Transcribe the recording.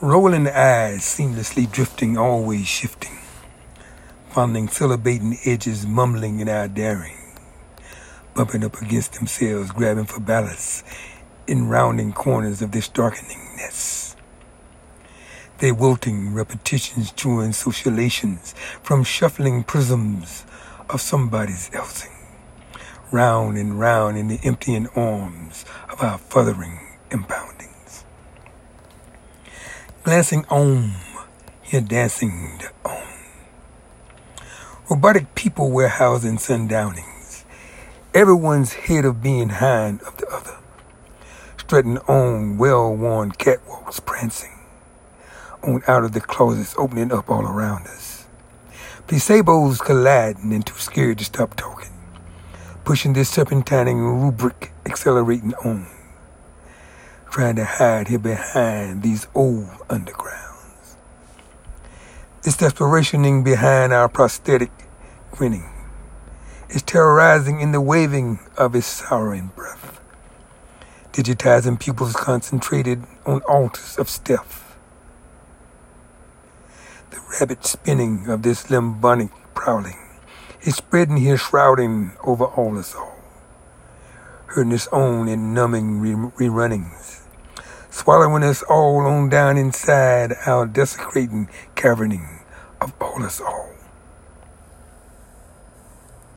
Rolling eyes seamlessly drifting, always shifting, fondling, syllabating edges, mumbling in our daring, bumping up against themselves, grabbing for balance in rounding corners of this darkening nest. Their wilting repetitions chewing socialations from shuffling prisms of somebody's elsing, round and round in the emptying arms of our furthering impoundings. Glancing on, here dancing on. Robotic people warehousing sundownings, everyone's head of being hind of the other, strutting on well-worn catwalks prancing, on out of the closets opening up all around us. Placebos colliding and too scared to stop talking, pushing this serpentining rubric accelerating on, trying to hide here behind these old undergrounds. This desperationing behind our prosthetic grinning is terrorizing in the waving of his sorrowing breath, digitizing pupils concentrated on altars of stealth. The rabbit spinning of this limbonic prowling is spreading here, shrouding over all us all, hurting us on in numbing rerunnings, swallowing us all on down inside our desecrating caverning of all us all.